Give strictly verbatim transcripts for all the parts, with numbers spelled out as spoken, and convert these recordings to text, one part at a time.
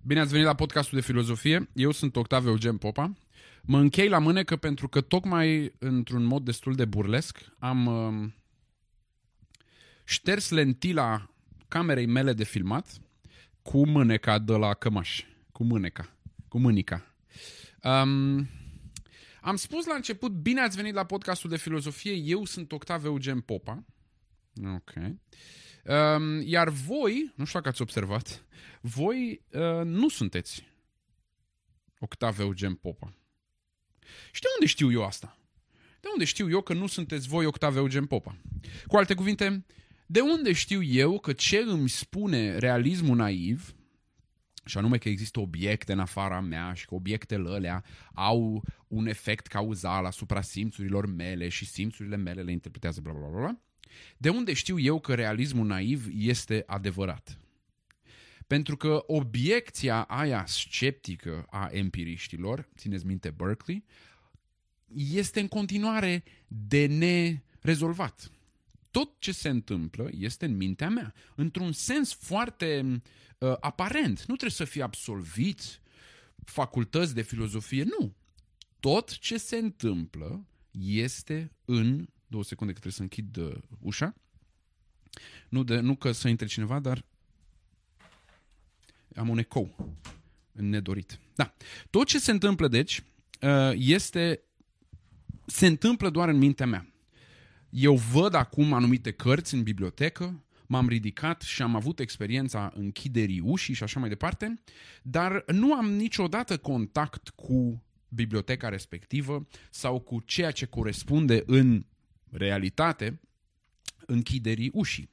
Bine ați venit la podcastul de filozofie. Eu sunt Octav Eugen Popa. Mă închei la mânecă pentru că tocmai într-un mod destul de burlesc am uh, șters lentila camerei mele de filmat cu mâneca de la cămaș. Cu mâneca. Cu mânica. Um, am spus la început, bine ați venit la podcastul de filozofie. Eu sunt Octav Eugen Popa. Ok. Um, iar voi, nu știu dacă ați observat, voi uh, nu sunteți Octav Eugen Popa. Și de unde știu eu asta? De unde știu eu că nu sunteți voi Octav Eugen Popa? Cu alte cuvinte, de unde știu eu că ce îmi spune realismul naiv, și anume că există obiecte în afara mea și că obiectele alea au un efect cauzal asupra simțurilor mele și simțurile mele le interpretează bla bla bla bla, de unde știu eu că realismul naiv este adevărat? Pentru că obiecția aia sceptică a empiriștilor, țineți minte Berkeley, este în continuare de nerezolvat. Tot ce se întâmplă este în mintea mea. Într-un sens foarte uh, aparent. Nu trebuie să fii absolvit facultăți de filozofie, nu. Tot ce se întâmplă este în... Două secunde că trebuie să închid uh, ușa. Nu, de, nu că să intre cineva, dar am un ecou nedorit. Da. Tot ce se întâmplă, deci, uh, este... se întâmplă doar în mintea mea. Eu văd acum anumite cărți în bibliotecă, m-am ridicat și am avut experiența închiderii ușii și așa mai departe, dar nu am niciodată contact cu biblioteca respectivă sau cu ceea ce corespunde în realitate închiderii ușii.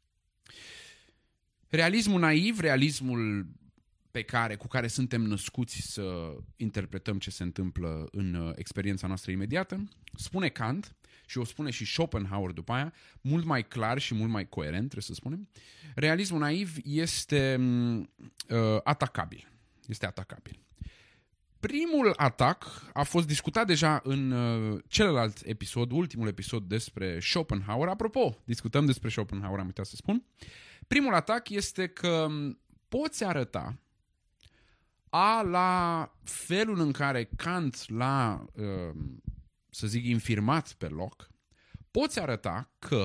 Realismul naiv, realismul pe care, cu care suntem născuți să interpretăm ce se întâmplă în experiența noastră imediată, spune Kant, și o spune și Schopenhauer după aia, mult mai clar și mult mai coerent, trebuie să spunem, realismul naiv este uh, atacabil. Este atacabil. Primul atac a fost discutat deja în uh, celălalt episod, ultimul episod despre Schopenhauer. Apropo, discutăm despre Schopenhauer, am uitat să spun. Primul atac este că poți arăta a la felul în care Kant l-a, uh, să zic, infirmat pe loc, poți arăta că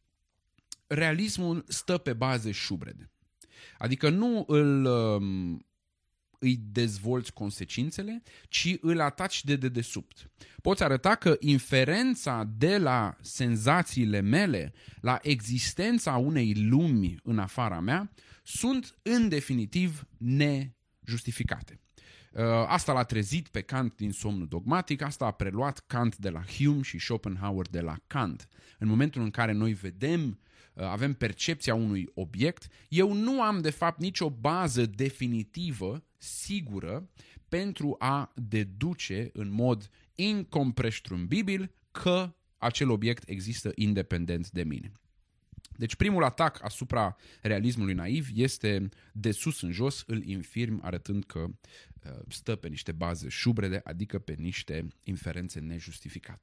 realismul stă pe baze șubrede. Adică nu îl... Uh, îi dezvolți consecințele, ci îl ataci de dedesubt. Poți arăta că inferența de la senzațiile mele, la existența unei lumi în afara mea, sunt în definitiv nejustificate. Asta l-a trezit pe Kant din somnul dogmatic, asta a preluat Kant de la Hume și Schopenhauer de la Kant. În momentul în care noi vedem, avem percepția unui obiect, eu nu am de fapt nicio bază definitivă, sigură, pentru a deduce în mod incompreștrumbibil că acel obiect există independent de mine. Deci primul atac asupra realismului naiv este de sus în jos, îl infirm arătând că stă pe niște baze șubrede, adică pe niște inferențe nejustificate.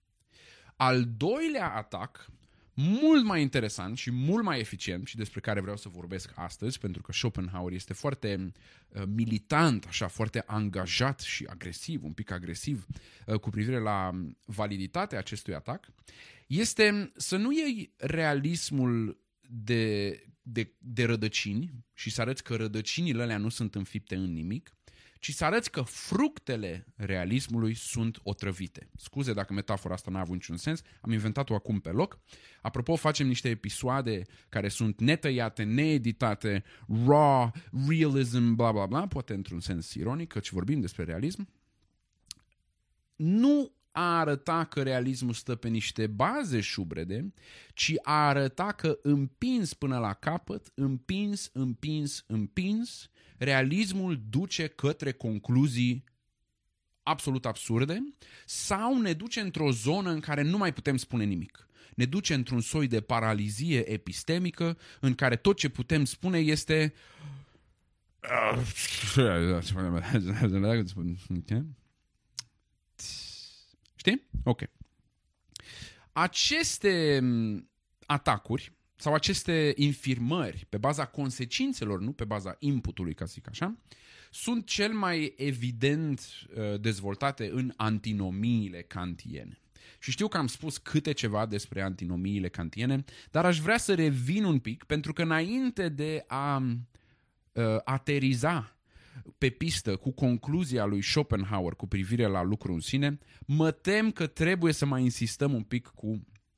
Al doilea atac, mult mai interesant și mult mai eficient și despre care vreau să vorbesc astăzi, pentru că Schopenhauer este foarte uh, militant, așa, foarte angajat și agresiv, un pic agresiv, uh, cu privire la validitatea acestui atac, este să nu iei realismul de, de, de rădăcini și să arăți că rădăcinile alea nu sunt înfipte în nimic, ci să arăți că fructele realismului sunt otrăvite. Scuze dacă metafora asta n-a avut niciun sens, am inventat-o acum pe loc. Apropo, facem niște episoade care sunt netăiate, needitate, raw, realism, bla bla bla, poate într-un sens ironic, căci vorbim despre realism. Nu a arăta că realismul stă pe niște baze șubrede, ci a arăta că împins până la capăt, împins, împins, împins, realismul duce către concluzii absolut absurde sau ne duce într-o zonă în care nu mai putem spune nimic. Ne duce într-un soi de paralizie epistemică în care tot ce putem spune este... Știi? Ok. Aceste atacuri sau aceste infirmări pe baza consecințelor, nu pe baza inputului, ca să zic așa, sunt cel mai evident uh, dezvoltate în antinomiile kantiene. Și știu că am spus câte ceva despre antinomiile kantiene, dar aș vrea să revin un pic, pentru că înainte de a uh, ateriza pe pistă cu concluzia lui Schopenhauer cu privire la lucru în sine, mă tem că trebuie să mai insistăm un pic cu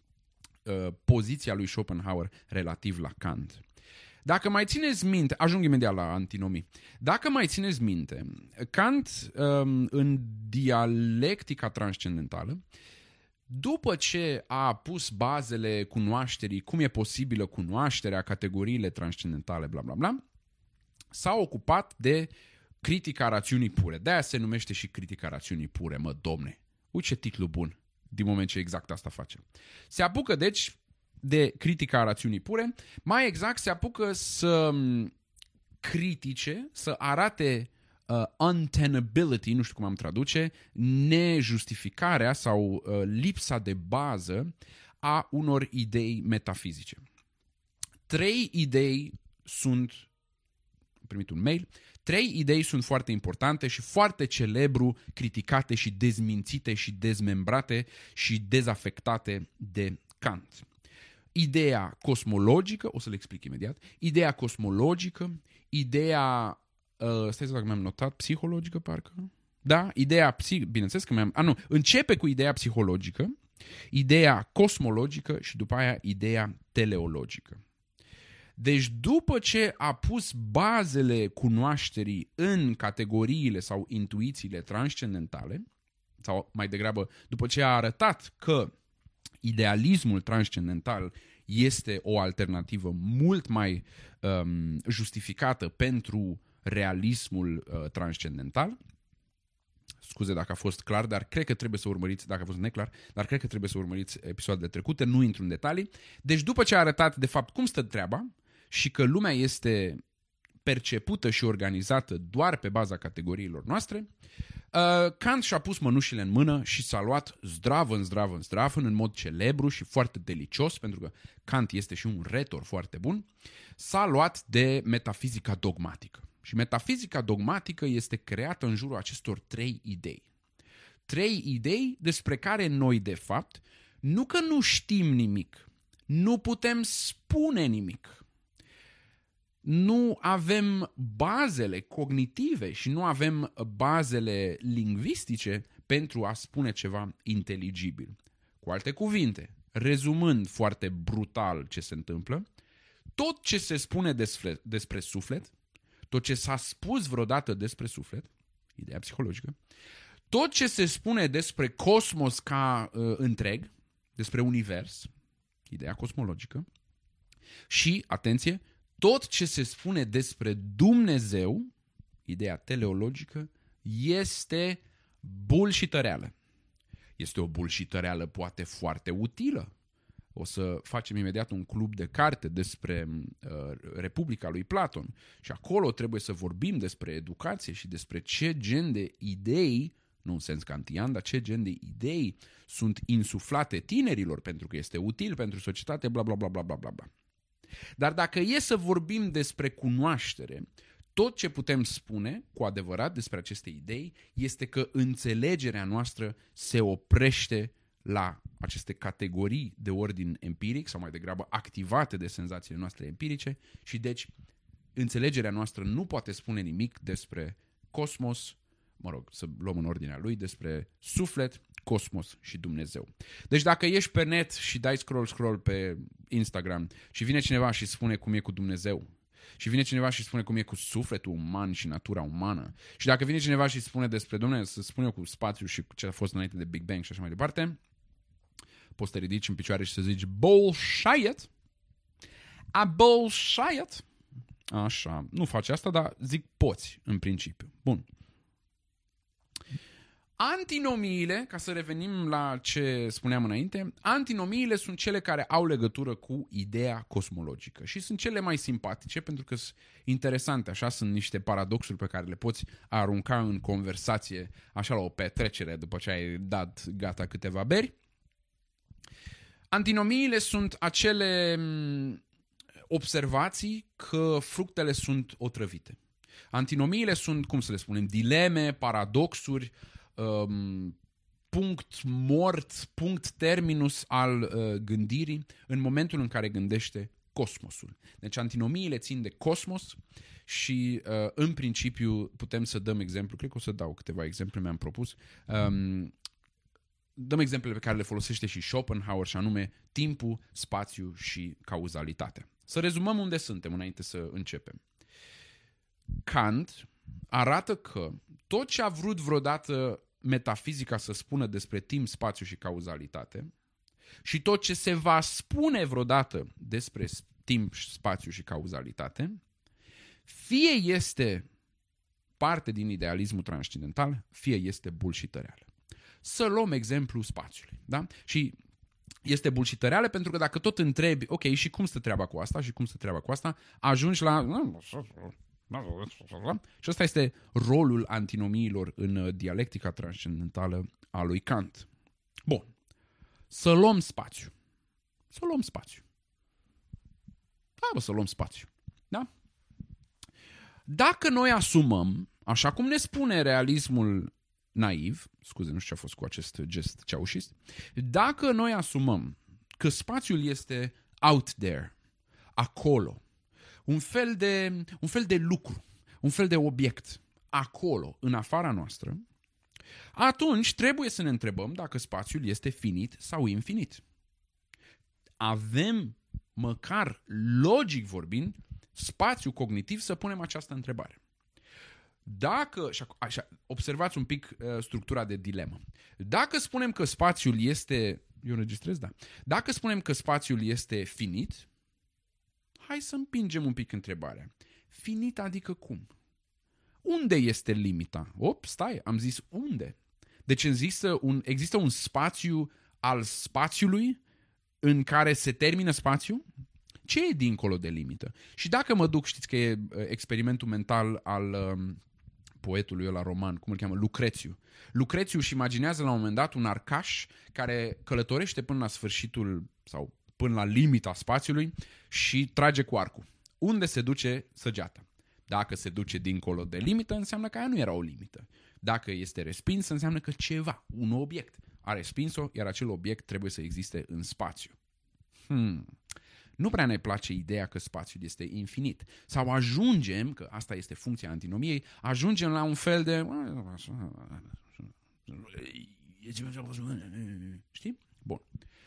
uh, poziția lui Schopenhauer relativ la Kant. Dacă mai țineți minte, ajung imediat la antinomii, dacă mai țineți minte, Kant um, în dialectica transcendentală, după ce a pus bazele cunoașterii, cum e posibilă cunoașterea, categoriile transcendentale, bla bla bla, s-a ocupat de critica rațiunii pure. De-aia se numește și critica rațiunii pure, mă, domne. Uite ce titlu bun, din moment ce exact asta face. Se apucă, deci, de critica rațiunii pure, mai exact se apucă să critique, să arate uh, untenability, nu știu cum am traduce, nejustificarea sau uh, lipsa de bază a unor idei metafizice. Trei idei sunt, am primit un mail, trei idei sunt foarte importante și foarte celebru criticate și dezmințite și dezmembrate și dezafectate de Kant. Ideea cosmologică, o să le explic imediat, ideea cosmologică, ideea, uh, stai să dacă mi-am notat, psihologică parcă, da, ideea, psih, bineînțeles că mi-am, a nu, începe cu ideea psihologică, ideea cosmologică și după aia ideea teleologică. Deci după ce a pus bazele cunoașterii în categoriile sau intuițiile transcendentale, sau mai degrabă după ce a arătat că idealismul transcendental este o alternativă mult mai um, justificată pentru realismul uh, transcendental. Scuze dacă a fost clar, dar cred că trebuie să urmăriți, dacă a fost neclar, dar cred că trebuie să urmăriți episoadele trecute, nu intru în detalii. Deci după ce a arătat de fapt cum stă treaba și că lumea este percepută și organizată doar pe baza categoriilor noastre, uh, Kant și-a pus mănușile în mână și s-a luat zdravă în zdravă în zdravă, în mod celebru și foarte delicios, pentru că Kant este și un retor foarte bun, s-a luat de metafizica dogmatică. Și metafizica dogmatică este creată în jurul acestor trei idei. Trei idei despre care noi, de fapt, nu că nu știm nimic, nu putem spune nimic, nu avem bazele cognitive și nu avem bazele lingvistice pentru a spune ceva inteligibil. Cu alte cuvinte, rezumând foarte brutal ce se întâmplă, tot ce se spune despre, despre suflet, tot ce s-a spus vreodată despre suflet, ideea psihologică, tot ce se spune despre cosmos ca uh, întreg, despre univers, ideea cosmologică, și, atenție, tot ce se spune despre Dumnezeu, ideea teleologică, este bullshităreală. Este o bullshităreală poate foarte utilă. O să facem imediat un club de carte despre uh, Republica lui Platon și acolo trebuie să vorbim despre educație și despre ce gen de idei, nu în sens kantian, dar ce gen de idei sunt insuflate tinerilor pentru că este util pentru societate, bla bla bla bla bla bla bla. Dar dacă e să vorbim despre cunoaștere, tot ce putem spune cu adevărat despre aceste idei este că înțelegerea noastră se oprește la aceste categorii de ordin empiric sau mai degrabă activate de senzațiile noastre empirice și deci înțelegerea noastră nu poate spune nimic despre cosmos, mă rog, să luăm în ordinea lui, despre suflet, cosmos și Dumnezeu. Deci dacă ești pe net și dai scroll-scroll pe Instagram și vine cineva și spune cum e cu Dumnezeu, și vine cineva și spune cum e cu sufletul uman și natura umană, și dacă vine cineva și spune despre Dumnezeu, să spune eu cu spațiu și cu ce a fost înainte de Big Bang și așa mai departe, poți să te ridici în picioare și să zici bullshit, a bullshit, așa, nu faci asta, dar zic poți în principiu. Bun. Antinomiile, ca să revenim la ce spuneam înainte, antinomiile sunt cele care au legătură cu ideea cosmologică și sunt cele mai simpatice pentru că sunt interesante, așa, sunt niște paradoxuri pe care le poți arunca în conversație, așa la o petrecere după ce ai dat gata câteva beri. Antinomiile sunt acele observații că fructele sunt otrăvite. Antinomiile sunt, cum să le spunem, dileme, paradoxuri, um, punct mort, punct terminus al uh, gândirii în momentul în care gândește cosmosul. Deci antinomiile țin de cosmos și uh, în principiu putem să dăm exemplu, cred că o să dau câteva exemple, mi-am propus, um, dăm exemplele pe care le folosește și Schopenhauer, și anume timpul, spațiu și cauzalitatea. Să rezumăm unde suntem înainte să începem. Kant arată că tot ce a vrut vreodată metafizica să spună despre timp, spațiu și cauzalitate și tot ce se va spune vreodată despre timp, spațiu și cauzalitate, fie este parte din idealismul transcendental, fie este bullshităreală. Să luăm exemplu spațiului. Da? Și este bullshităreală pentru că dacă tot întrebi, ok, și cum stă treaba cu asta și cum stă treaba cu asta, ajungi la... Și ăsta este rolul antinomiilor în dialectica transcendentală a lui Kant. Bun. Să luăm spațiu. Să luăm spațiu. Hai bă, să luăm spațiu. Da? Dacă noi asumăm, așa cum ne spune realismul naiv, scuze, nu știu ce a fost cu acest gest ceaușist, dacă noi asumăm că spațiul este out there, acolo, un fel de, un fel de lucru, un fel de obiect, acolo, în afara noastră, atunci trebuie să ne întrebăm dacă spațiul este finit sau infinit. Avem, măcar logic vorbind, spațiu cognitiv să punem această întrebare. Dacă, așa, observați un pic uh, structura de dilemă. Dacă spunem că spațiul este, eu înregistrez, da. Dacă spunem că spațiul este finit, hai să împingem un pic întrebarea. Finit adică cum? Unde este limita? Op, stai, am zis unde. Deci există un, există un spațiu al spațiului în care se termină spațiul? Ce e dincolo de limită? Și dacă mă duc, știți că e experimentul mental al um, poetului ăla roman, cum îl cheamă, Lucrețiu. Lucrețiu își imaginează la un moment dat un arcaș care călătorește până la sfârșitul sau până la limita spațiului și trage cu arcul. Unde se duce săgeata? Dacă se duce dincolo de limită, înseamnă că aia nu era o limită. Dacă este respins, înseamnă că ceva, un obiect, a respins-o, iar acel obiect trebuie să existe în spațiu. Hmm... Nu prea ne place ideea că spațiul este infinit. Sau ajungem, că asta este funcția antinomiei, ajungem la un fel de... Știi? Bun.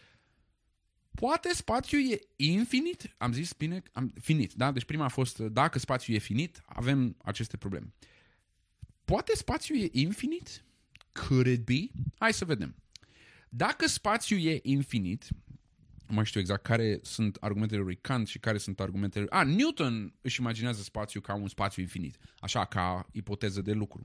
Poate spațiul e infinit? Am zis bine, am, finit, da? Deci prima a fost, dacă spațiul e finit, avem aceste probleme. Poate spațiul e infinit? Could it be? Hai să vedem. Dacă spațiul e infinit... Nu mai știu exact care sunt argumentele lui Kant și care sunt argumentele... Ah, Newton își imaginează spațiul ca un spațiu infinit, așa, ca ipoteză de lucru.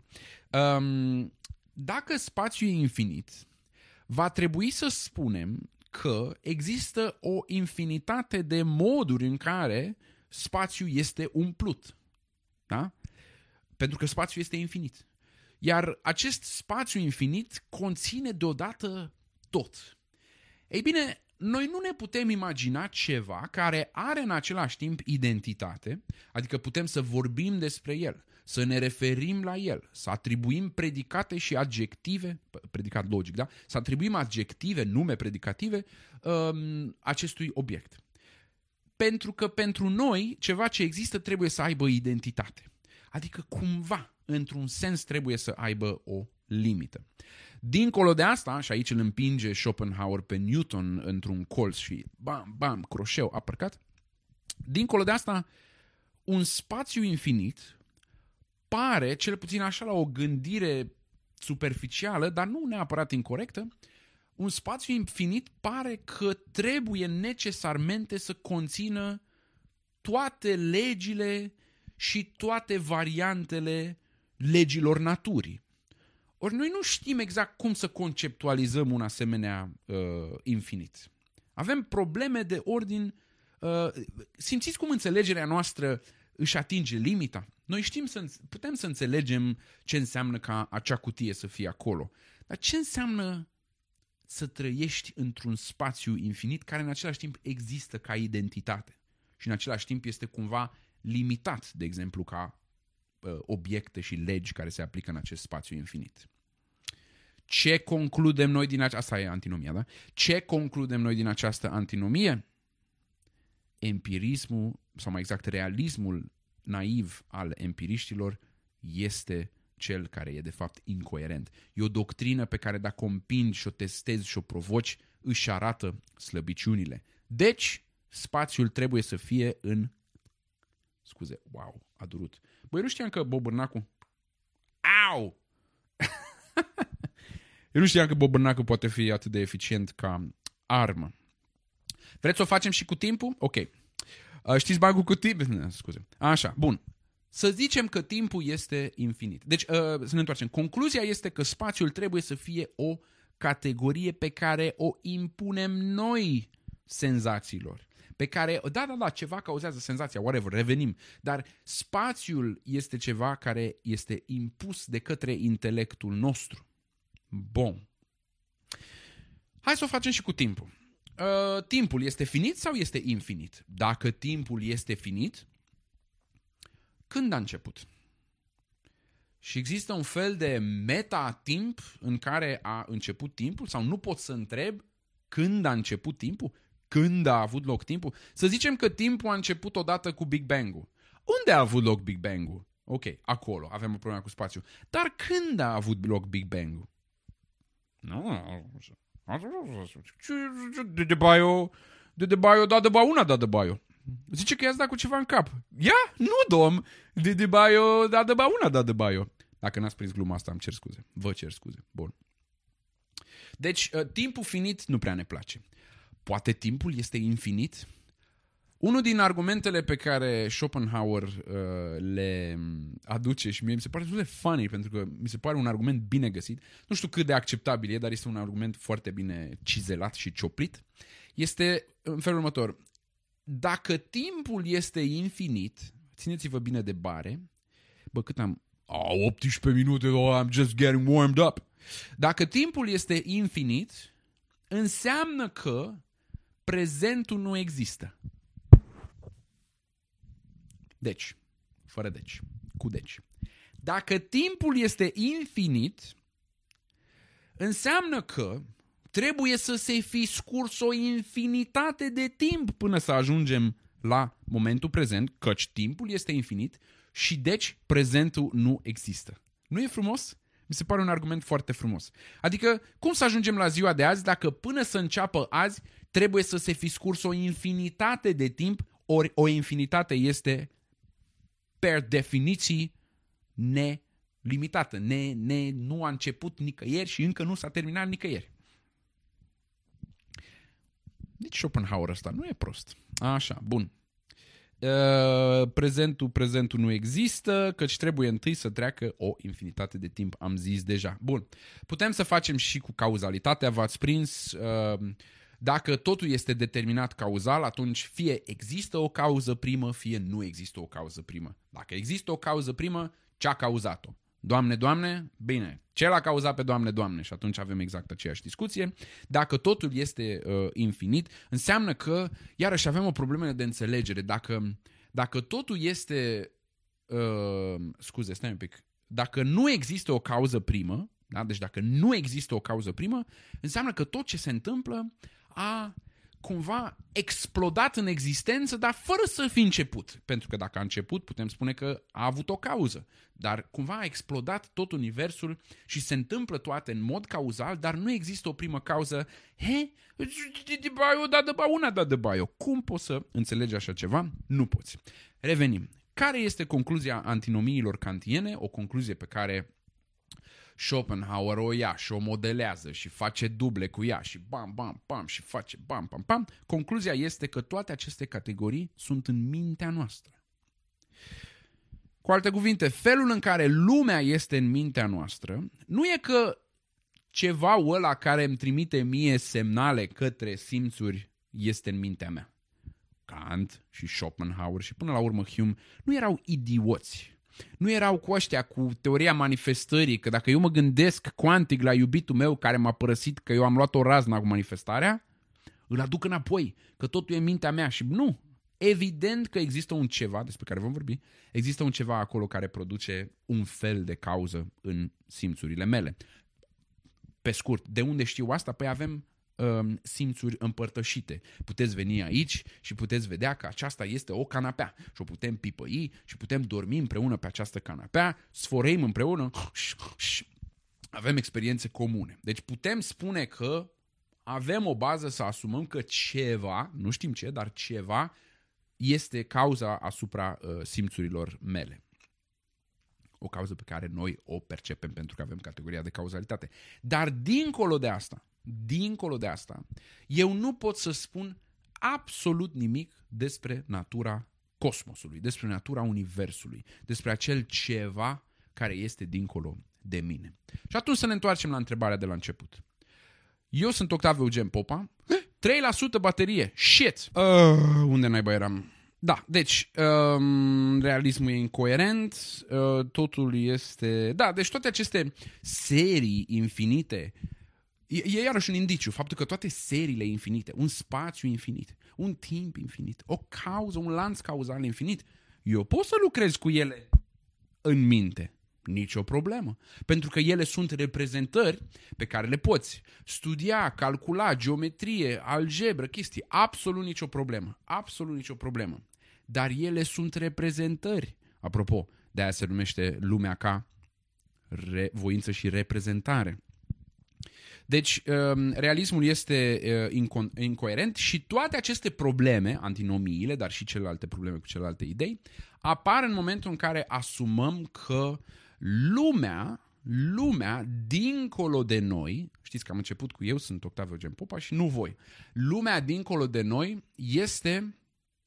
Um, dacă spațiul e infinit, va trebui să spunem că există o infinitate de moduri în care spațiul este umplut. Da? Pentru că spațiul este infinit. Iar acest spațiu infinit conține deodată tot. Ei bine... Noi nu ne putem imagina ceva care are în același timp identitate, adică putem să vorbim despre el, să ne referim la el, să atribuim predicate și adjective, predicat logic, da? Să atribuim adjective, nume predicative um, acestui obiect. Pentru că pentru noi ceva ce există trebuie să aibă identitate. Adică cumva, într-un sens, trebuie să aibă o limită. Dincolo de asta, și aici îl împinge Schopenhauer pe Newton într-un colț și bam, bam, croșeu, apărcat, dincolo de asta, un spațiu infinit pare, cel puțin așa la o gândire superficială, dar nu neapărat incorrectă, un spațiu infinit pare că trebuie necesarmente să conțină toate legile și toate variantele legilor naturii. Ori noi nu știm exact cum să conceptualizăm un asemenea uh, infinit. Avem probleme de ordin... Uh, simțiți cum înțelegerea noastră își atinge limita? Noi știm să, putem să înțelegem ce înseamnă ca acea cutie să fie acolo. Dar ce înseamnă să trăiești într-un spațiu infinit care în același timp există ca identitate și în același timp este cumva limitat, de exemplu, ca uh, obiecte și legi care se aplică în acest spațiu infinit. Ce concludem noi din această... Asta e antinomia, da? Ce concludem noi din această antinomie? Empirismul, sau mai exact realismul naiv al empiriștilor este cel care e de fapt incoerent. E o doctrină pe care dacă o împingi și o testezi și o provoci, își arată slăbiciunile. Deci, spațiul trebuie să fie în... Scuze, wow, a durut. Băi, nu știam că Bobârnacu... Au! Eu nu știam că Bobârnacu poate fi atât de eficient ca armă. Vreți să o facem și cu timpul? Ok. Știți bagul cu timp? Scuze. Așa, bun. Să zicem că timpul este infinit. Deci, să ne întoarcem. Concluzia este că spațiul trebuie să fie o categorie pe care o impunem noi senzațiilor. Pe care, da, da, da, ceva cauzează senzația, whatever, revenim. Dar spațiul este ceva care este impus de către intelectul nostru. Bun. Hai să o facem și cu timpul. Uh, timpul este finit sau este infinit? Dacă timpul este finit, când a început? Și există un fel de meta-timp în care a început timpul? Sau nu pot să întreb când a început timpul? Când a avut loc timpul? Să zicem că timpul a început odată cu Big Bang-ul. Unde a avut loc Big Bang-ul? Ok, acolo, avem o problemă cu spațiul. Dar când a avut loc Big Bang-ul? Nu, de de baio, de de baio, da de ba una, da de baio. Zice că i-ați dat cu ceva în cap. Ia? Nu, domn! De de baio, da de ba una, da de baio. Dacă n-ați prins gluma asta, îmi cer scuze. Vă cer scuze. Bun. Deci, timpul finit nu prea ne place. Poate timpul este infinit? Unul din argumentele pe care Schopenhauer uh, le aduce și mie mi se pare destul de funny, pentru că mi se pare un argument bine găsit, nu știu cât de acceptabil e, dar este un argument foarte bine cizelat și cioplit, este în felul următor. Dacă timpul este infinit, țineți-vă bine de bare, bă, cât am... Oh, optsprezece minute, oh, I'm just getting warmed up. Dacă timpul este infinit, înseamnă că prezentul nu există. Deci, fără deci, cu deci. Dacă timpul este infinit, înseamnă că trebuie să se fi scurs o infinitate de timp până să ajungem la momentul prezent, căci timpul este infinit și deci prezentul nu există. Nu e frumos? Mi se pare un argument foarte frumos. Adică, cum să ajungem la ziua de azi dacă până să înceapă azi trebuie să se fi scurs o infinitate de timp, ori o infinitate este per definiție nelimitată. Ne, ne, nu a început nicăieri și încă nu s-a terminat nicăieri. Nici Schopenhauer ăsta nu e prost. Așa, bun. Uh, prezentul, prezentul nu există, căci trebuie întâi să treacă o infinitate de timp, am zis deja. Bun. Putem să facem și cu cauzalitatea, v-ați prins. Uh, dacă totul este determinat cauzal, atunci fie există o cauză primă, fie nu există o cauză primă. Dacă există o cauză primă, ce a cauzat-o? Doamne, Doamne, bine, ce l-a cauzat pe Doamne, Doamne? Și atunci avem exact aceeași discuție. Dacă totul este uh, infinit, înseamnă că, iarăși, avem o problemă de înțelegere. Dacă, dacă totul este... Uh, scuze, stai un pic. Dacă nu există o cauză primă, da? Deci dacă nu există o cauză primă, înseamnă că tot ce se întâmplă a cumva explodat în existență, dar fără să fi început. Pentru că dacă a început, putem spune că a avut o cauză. Dar cumva a explodat tot universul și se întâmplă toate în mod cauzal, dar nu există o primă cauză. He? De baio, da de ba una, da de baio. Cum poți să înțelegi așa ceva? Nu poți. Revenim. Care este concluzia antinomiilor kantiene? O concluzie pe care Schopenhauer o ia și o modelează și face duble cu ea și bam, bam, bam și face bam, bam, bam. Concluzia este că toate aceste categorii sunt în mintea noastră. Cu alte cuvinte, felul în care lumea este în mintea noastră nu e că ceva ăla care îmi trimite mie semnale către simțuri este în mintea mea. Kant și Schopenhauer și până la urmă Hume nu erau idioți. Nu erau cu ăștia cu teoria manifestării, că dacă eu mă gândesc cuantic la iubitul meu care m-a părăsit, că eu am luat o razna cu manifestarea, îl aduc înapoi, că totul e în mintea mea și nu. Evident că există un ceva despre care vom vorbi, există un ceva acolo care produce un fel de cauză în simțurile mele. Pe scurt, de unde știu asta? Păi avem um, simțuri împărtășite. Puteți veni aici și puteți vedea că aceasta este o canapea și o putem pipăi și putem dormi împreună pe această canapea, sfărăim împreună, avem experiențe comune. Deci putem spune că avem o bază să asumăm că ceva, nu știm ce, dar ceva este cauza asupra uh, simțurilor mele. O cauză pe care noi o percepem pentru că avem categoria de cauzalitate. Dar dincolo de asta, dincolo de asta, eu nu pot să spun absolut nimic despre natura cosmosului, despre natura universului, despre acel ceva care este dincolo de mine. Și atunci să ne întoarcem la întrebarea de la început. Eu sunt Octav Eugen Popa, trei la sută baterie, shit! Uh, unde naiba eram? Da, deci, um, realismul e incoerent, uh, totul este... Da, deci toate aceste serii infinite, e, e iarăși un indiciu, faptul că toate seriile infinite, un spațiu infinit, un timp infinit, o cauză, un lanț cauzal infinit, eu pot să lucrez cu ele în minte. Nicio problemă. Pentru că ele sunt reprezentări pe care le poți studia, calcula, geometrie, algebră, chestii. Absolut nicio problemă. Absolut nicio problemă. Dar ele sunt reprezentări. Apropo, de aia se numește lumea ca re- voință și reprezentare. Deci, realismul este inco- incoerent și toate aceste probleme, antinomiile, dar și celelalte probleme cu celelalte idei, apar în momentul în care asumăm că lumea, lumea dincolo de noi, știți că am început cu eu, sunt Octav Eugen Popa și nu voi, lumea dincolo de noi este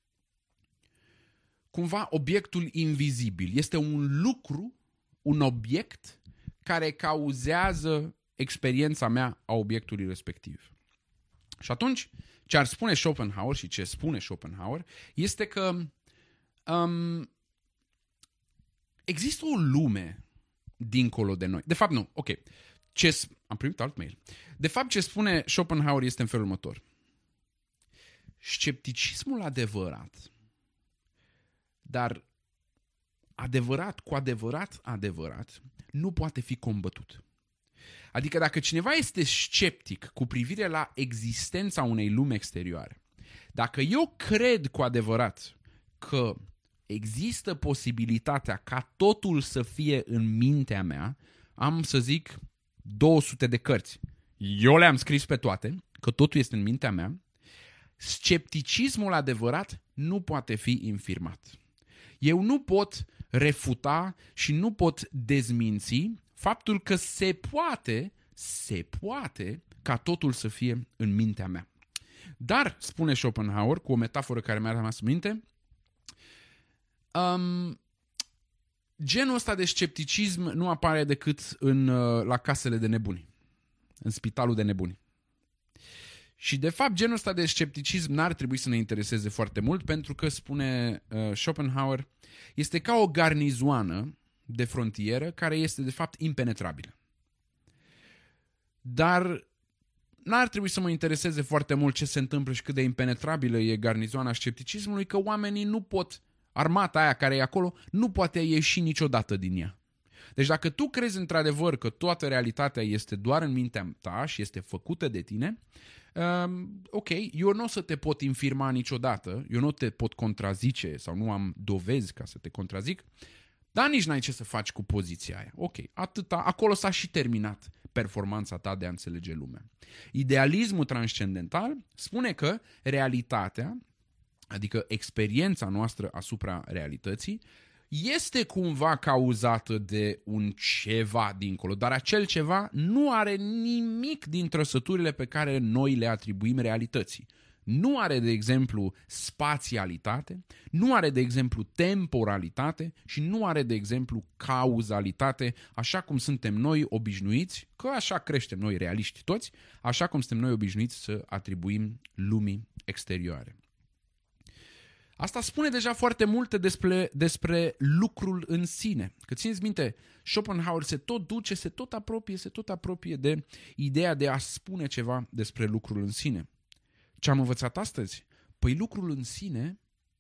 cumva obiectul invizibil. Este un lucru, un obiect care cauzează experiența mea a obiectului respectiv. Și atunci, ce ar spune Schopenhauer și ce spune Schopenhauer este că um, există o lume dincolo de noi. De fapt, nu. Ok. Ce, am primit alt mail. De fapt, ce spune Schopenhauer este în felul următor. Scepticismul adevărat, dar adevărat, cu adevărat, adevărat, nu poate fi combătut. Adică dacă cineva este sceptic cu privire la existența unei lumi exterioare, dacă eu cred cu adevărat că există posibilitatea ca totul să fie în mintea mea, am să zic două sute de cărți. Eu le-am scris pe toate, că totul este în mintea mea. Scepticismul adevărat nu poate fi infirmat. Eu nu pot refuta și nu pot dezminți faptul că se poate, se poate ca totul să fie în mintea mea. Dar, spune Schopenhauer, cu o metaforă care mi-a rămas în minte, um, genul ăsta de scepticism nu apare decât în, la casele de nebuni, în spitalul de nebuni. Și, de fapt, genul ăsta de scepticism n-ar trebui să ne intereseze foarte mult, pentru că, spune uh, Schopenhauer, este ca o garnizoană de frontieră care este, de fapt, impenetrabilă. Dar n-ar trebui să mă intereseze foarte mult ce se întâmplă și cât de impenetrabilă e garnizoana scepticismului, că oamenii nu pot, armata aia care e acolo, nu poate ieși niciodată din ea. Deci dacă tu crezi într-adevăr că toată realitatea este doar în mintea ta și este făcută de tine, um, ok, eu nu o să te pot infirma niciodată, eu nu te pot contrazice sau nu am dovezi ca să te contrazic, dar nici n-ai ce să faci cu poziția aia. Ok, atâta, acolo s-a și terminat performanța ta de a înțelege lumea. Idealismul transcendental spune că realitatea, adică experiența noastră asupra realității, este cumva cauzată de un ceva dincolo, dar acel ceva nu are nimic din trăsăturile pe care noi le atribuim realității. Nu are, de exemplu, spațialitate, nu are, de exemplu, temporalitate și nu are, de exemplu, cauzalitate, așa cum suntem noi obișnuiți, că așa creștem noi realiști toți, așa cum suntem noi obișnuiți să atribuim lumii exterioare. Asta spune deja foarte multe despre, despre lucrul în sine. Că țineți minte, Schopenhauer se tot duce, se tot apropie, se tot apropie de ideea de a spune ceva despre lucrul în sine. Ce am învățat astăzi? Păi lucrul în sine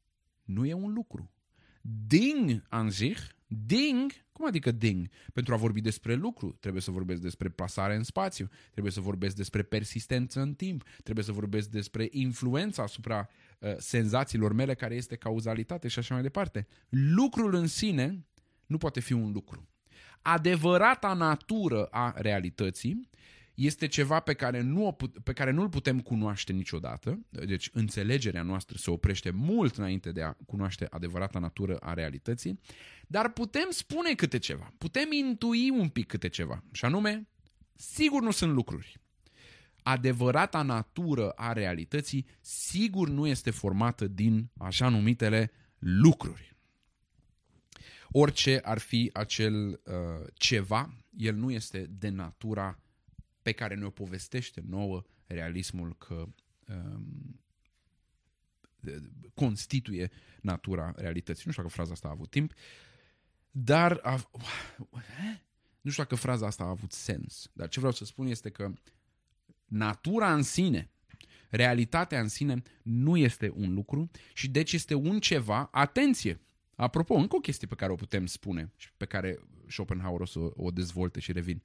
nu e un lucru. Ding an sich, ding, cum adică ding? Pentru a vorbi despre lucru, trebuie să vorbesc despre plasare în spațiu, trebuie să vorbesc despre persistență în timp, trebuie să vorbesc despre influența asupra uh, senzațiilor mele, care este cauzalitate și așa mai departe. Lucrul în sine nu poate fi un lucru. Adevărata natură a realității este ceva pe care, nu o put- pe care nu-l putem cunoaște niciodată, deci înțelegerea noastră se oprește mult înainte de a cunoaște adevărata natură a realității, dar putem spune câte ceva, putem intui un pic câte ceva, și anume, sigur nu sunt lucruri. Adevărata natură a realității sigur nu este formată din așa numitele lucruri. Orice ar fi acel uh, ceva, el nu este de natura pe care ne-o povestește nouă realismul că um, constituie natura realității. Nu știu dacă fraza asta a avut timp, dar a, nu știu dacă fraza asta a avut sens. Dar ce vreau să spun este că natura în sine, realitatea în sine nu este un lucru și deci este un ceva, atenție, apropo, încă o chestie pe care o putem spune și pe care Schopenhauer o să o dezvolte și revin.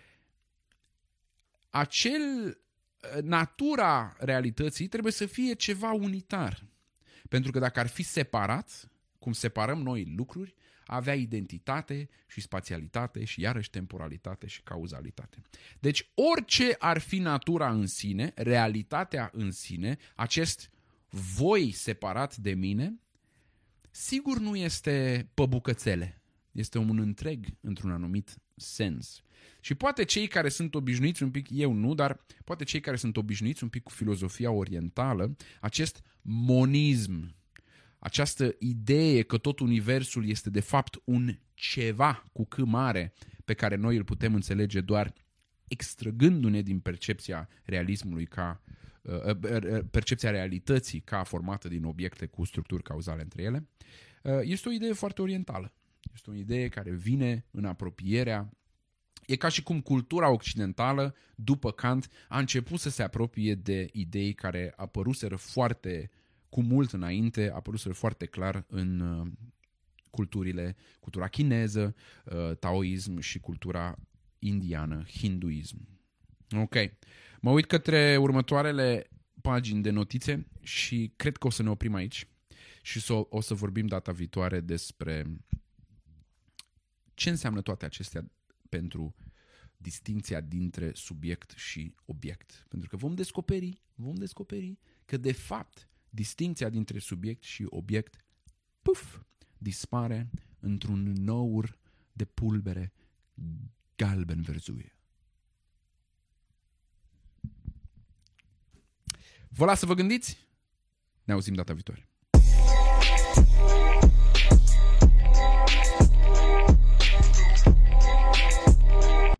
Acel, natura realității trebuie să fie ceva unitar. Pentru că dacă ar fi separat, cum separăm noi lucruri, avea identitate și spațialitate și iarăși temporalitate și cauzalitate. Deci orice ar fi natura în sine, realitatea în sine, acest voi separat de mine, sigur nu este pe bucățele. Este un întreg într-un anumit sens. Și poate cei care sunt obișnuiți un pic, eu nu, dar poate cei care sunt obișnuiți un pic cu filozofia orientală, acest monism, această idee că tot universul este de fapt un ceva cu C mare pe care noi îl putem înțelege doar extrăgându-ne din percepția realismului ca percepția realității ca formată din obiecte cu structuri cauzale între ele, este o idee foarte orientală. Este o idee care vine în apropierea. E ca și cum cultura occidentală, după Kant, a început să se apropie de idei care apăruseră foarte, cu mult înainte, apăruseră foarte clar în uh, culturile, cultura chineză, uh, taoism și cultura indiană, hinduism. Ok. Mă uit către următoarele pagini de notițe și cred că o să ne oprim aici și să, o să vorbim data viitoare despre ce înseamnă toate acestea pentru distinția dintre subiect și obiect. Pentru că vom descoperi, vom descoperi că de fapt distinția dintre subiect și obiect, puf, dispare într-un nour de pulbere galben-verzuie. Vă las să vă gândiți. Ne auzim data viitoare.